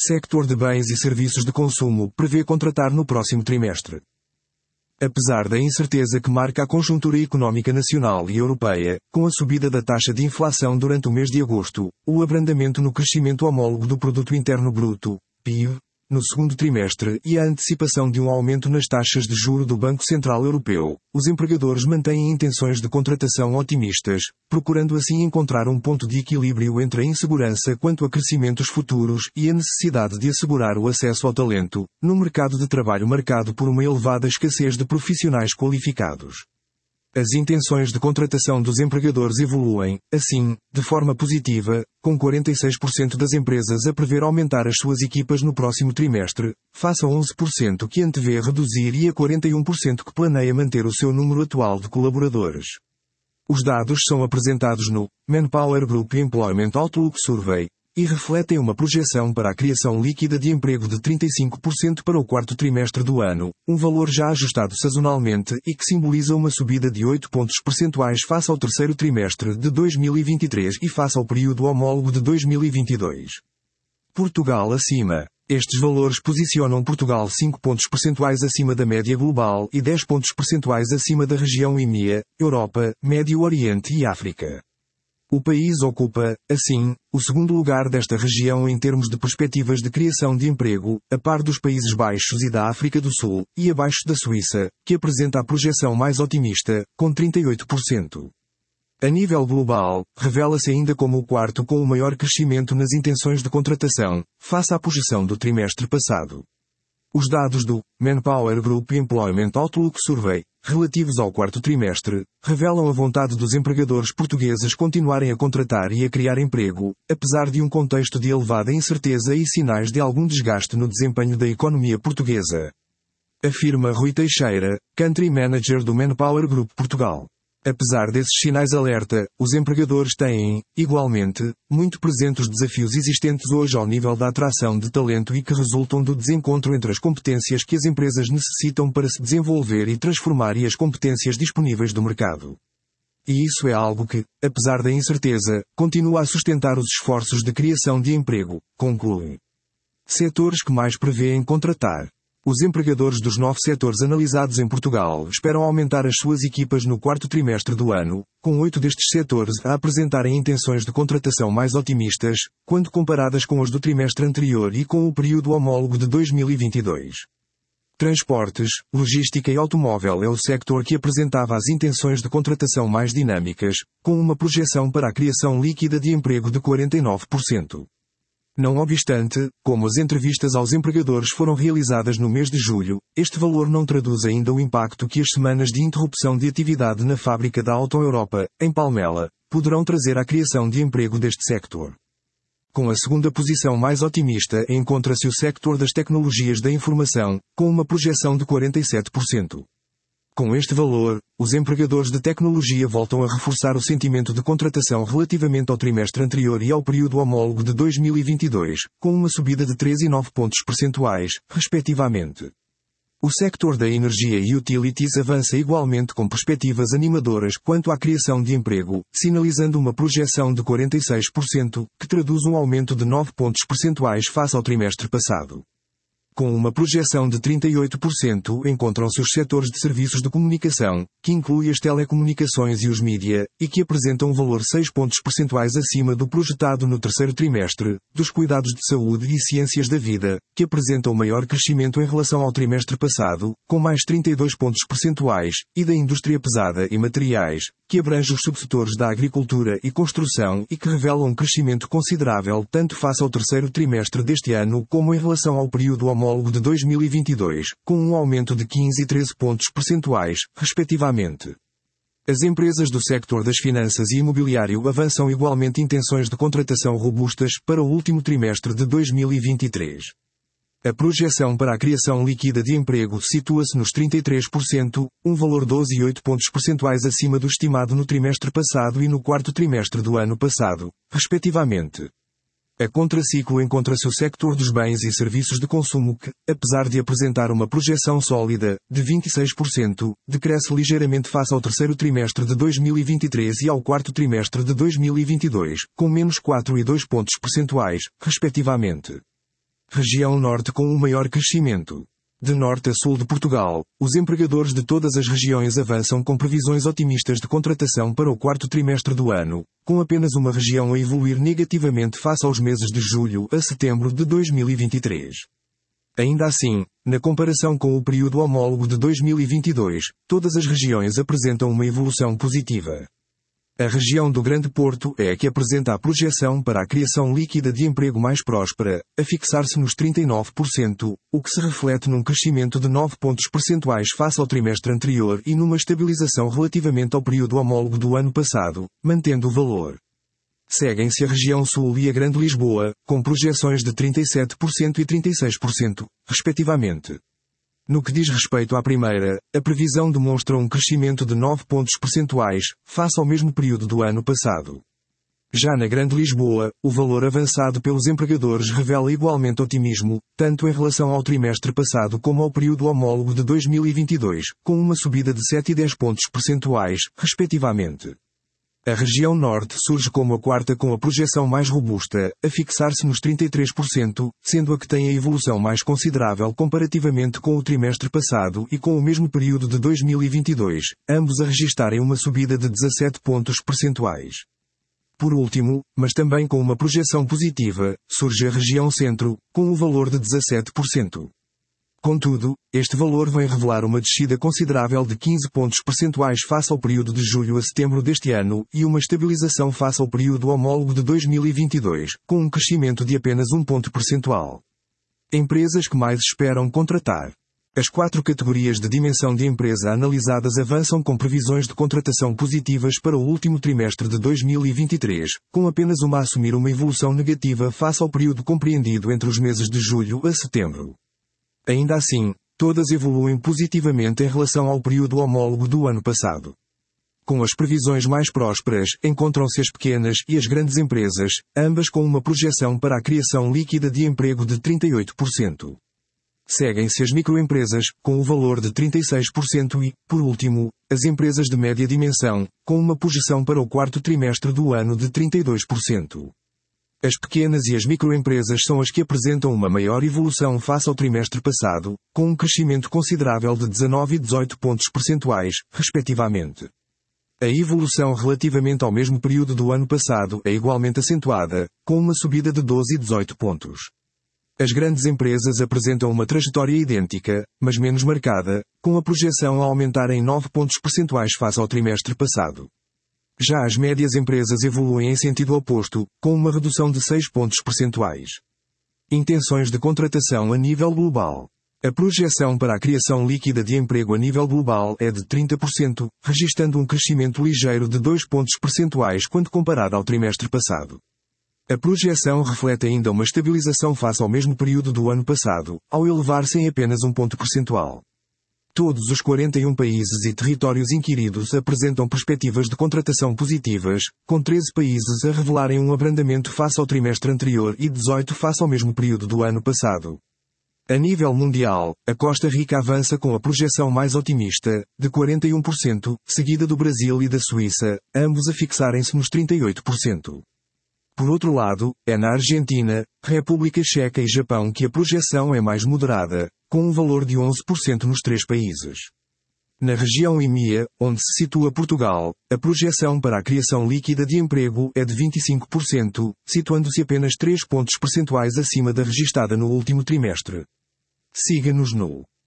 Sector de bens e serviços de consumo prevê contratar no próximo trimestre. Apesar da incerteza que marca a conjuntura económica nacional e europeia, com a subida da taxa de inflação durante o mês de agosto, o abrandamento no crescimento homólogo do Produto Interno Bruto, PIB, no segundo trimestre e a antecipação de um aumento nas taxas de juro do Banco Central Europeu, os empregadores mantêm intenções de contratação otimistas, procurando assim encontrar um ponto de equilíbrio entre a insegurança quanto a crescimentos futuros e a necessidade de assegurar o acesso ao talento, no mercado de trabalho marcado por uma elevada escassez de profissionais qualificados. As intenções de contratação dos empregadores evoluem, assim, de forma positiva, com 46% das empresas a prever aumentar as suas equipas no próximo trimestre, face a 11% que antevê reduzir e a 41% que planeia manter o seu número atual de colaboradores. Os dados são apresentados no Manpower Group Employment Outlook Survey e refletem uma projeção para a criação líquida de emprego de 35% para o quarto trimestre do ano, um valor já ajustado sazonalmente e que simboliza uma subida de 8 pontos percentuais face ao terceiro trimestre de 2023 e face ao período homólogo de 2022. Portugal acima. Estes valores posicionam Portugal 5 pontos percentuais acima da média global e 10 pontos percentuais acima da região EMEA, Europa, Médio Oriente e África. O país ocupa, assim, o segundo lugar desta região em termos de perspectivas de criação de emprego, a par dos Países Baixos e da África do Sul, e abaixo da Suíça, que apresenta a projeção mais otimista, com 38%. A nível global, revela-se ainda como o quarto com o maior crescimento nas intenções de contratação, face à projeção do trimestre passado. Os dados do Manpower Group Employment Outlook Survey, relativos ao quarto trimestre, revelam a vontade dos empregadores portugueses continuarem a contratar e a criar emprego, apesar de um contexto de elevada incerteza e sinais de algum desgaste no desempenho da economia portuguesa. Afirma Rui Teixeira, Country Manager do Manpower Group Portugal. Apesar desses sinais alerta, os empregadores têm, igualmente, muito presentes os desafios existentes hoje ao nível da atração de talento e que resultam do desencontro entre as competências que as empresas necessitam para se desenvolver e transformar e as competências disponíveis do mercado. E isso é algo que, apesar da incerteza, continua a sustentar os esforços de criação de emprego, conclui. Setores que mais prevêem contratar. Os empregadores dos 9 setores analisados em Portugal esperam aumentar as suas equipas no quarto trimestre do ano, com 8 destes setores a apresentarem intenções de contratação mais otimistas, quando comparadas com as do trimestre anterior e com o período homólogo de 2022. Transportes, logística e automóvel é o sector que apresentava as intenções de contratação mais dinâmicas, com uma projeção para a criação líquida de emprego de 49%. Não obstante, como as entrevistas aos empregadores foram realizadas no mês de julho, este valor não traduz ainda o impacto que as semanas de interrupção de atividade na fábrica da Auto Europa, em Palmela, poderão trazer à criação de emprego deste sector. Com a segunda posição mais otimista encontra-se o sector das tecnologias da informação, com uma projeção de 47%. Com este valor, os empregadores de tecnologia voltam a reforçar o sentimento de contratação relativamente ao trimestre anterior e ao período homólogo de 2022, com uma subida de 3 e 9 pontos percentuais, respectivamente. O sector da energia e utilities avança igualmente com perspectivas animadoras quanto à criação de emprego, sinalizando uma projeção de 46%, que traduz um aumento de 9 pontos percentuais face ao trimestre passado. Com uma projeção de 38% encontram-se os setores de serviços de comunicação, que inclui as telecomunicações e os mídia, e que apresentam um valor 6 pontos percentuais acima do projetado no terceiro trimestre, dos cuidados de saúde e ciências da vida, que apresentam maior crescimento em relação ao trimestre passado, com mais 32 pontos percentuais, e da indústria pesada e materiais, que abrange os subsetores da agricultura e construção e que revelam um crescimento considerável tanto face ao terceiro trimestre deste ano como em relação ao período homólogo de 2022, com um aumento de 15 e 13 pontos percentuais, respectivamente. As empresas do sector das finanças e imobiliário avançam igualmente intenções de contratação robustas para o último trimestre de 2023. A projeção para a criação líquida de emprego situa-se nos 33%, um valor 12,8 pontos percentuais acima do estimado no trimestre passado e no quarto trimestre do ano passado, respectivamente. A contraciclo encontra-se o sector dos bens e serviços de consumo que, apesar de apresentar uma projeção sólida, de 26%, decresce ligeiramente face ao terceiro trimestre de 2023 e ao quarto trimestre de 2022, com menos 4 e 2 pontos percentuais, respectivamente. Região Norte com o maior crescimento. De norte a sul de Portugal, os empregadores de todas as regiões avançam com previsões otimistas de contratação para o quarto trimestre do ano, com apenas uma região a evoluir negativamente face aos meses de julho a setembro de 2023. Ainda assim, na comparação com o período homólogo de 2022, todas as regiões apresentam uma evolução positiva. A região do Grande Porto é a que apresenta a projeção para a criação líquida de emprego mais próspera, a fixar-se nos 39%, o que se reflete num crescimento de 9 pontos percentuais face ao trimestre anterior e numa estabilização relativamente ao período homólogo do ano passado, mantendo o valor. Seguem-se a região Sul e a Grande Lisboa, com projeções de 37% e 36%, respectivamente. No que diz respeito à primeira, a previsão demonstra um crescimento de 9 pontos percentuais, face ao mesmo período do ano passado. Já na Grande Lisboa, o valor avançado pelos empregadores revela igualmente otimismo, tanto em relação ao trimestre passado como ao período homólogo de 2022, com uma subida de 7 e 10 pontos percentuais, respectivamente. A região Norte surge como a quarta com a projeção mais robusta, a fixar-se nos 33%, sendo a que tem a evolução mais considerável comparativamente com o trimestre passado e com o mesmo período de 2022, ambos a registarem uma subida de 17 pontos percentuais. Por último, mas também com uma projeção positiva, surge a região Centro, com o valor de 17%. Contudo, este valor vem revelar uma descida considerável de 15 pontos percentuais face ao período de julho a setembro deste ano e uma estabilização face ao período homólogo de 2022, com um crescimento de apenas 1 ponto percentual. Empresas que mais esperam contratar. As 4 categorias de dimensão de empresa analisadas avançam com previsões de contratação positivas para o último trimestre de 2023, com apenas uma a assumir uma evolução negativa face ao período compreendido entre os meses de julho a setembro. Ainda assim, todas evoluem positivamente em relação ao período homólogo do ano passado. Com as previsões mais prósperas, encontram-se as pequenas e as grandes empresas, ambas com uma projeção para a criação líquida de emprego de 38%. Seguem-se as microempresas, com o valor de 36% e, por último, as empresas de média dimensão, com uma projeção para o quarto trimestre do ano de 32%. As pequenas e as microempresas são as que apresentam uma maior evolução face ao trimestre passado, com um crescimento considerável de 19 e 18 pontos percentuais, respectivamente. A evolução relativamente ao mesmo período do ano passado é igualmente acentuada, com uma subida de 12 e 18 pontos. As grandes empresas apresentam uma trajetória idêntica, mas menos marcada, com a projeção a aumentar em 9 pontos percentuais face ao trimestre passado. Já as médias empresas evoluem em sentido oposto, com uma redução de 6 pontos percentuais. Intenções de contratação a nível global. A projeção para a criação líquida de emprego a nível global é de 30%, registrando um crescimento ligeiro de 2 pontos percentuais quando comparado ao trimestre passado. A projeção reflete ainda uma estabilização face ao mesmo período do ano passado, ao elevar-se em apenas 1 ponto percentual. Todos os 41 países e territórios inquiridos apresentam perspectivas de contratação positivas, com 13 países a revelarem um abrandamento face ao trimestre anterior e 18 face ao mesmo período do ano passado. A nível mundial, a Costa Rica avança com a projeção mais otimista, de 41%, seguida do Brasil e da Suíça, ambos a fixarem-se nos 38%. Por outro lado, é na Argentina, República Checa e Japão que a projeção é mais moderada, com um valor de 11% nos 3 países. Na região EMEA, onde se situa Portugal, a projeção para a criação líquida de emprego é de 25%, situando-se apenas 3 pontos percentuais acima da registada no último trimestre. Siga-nos no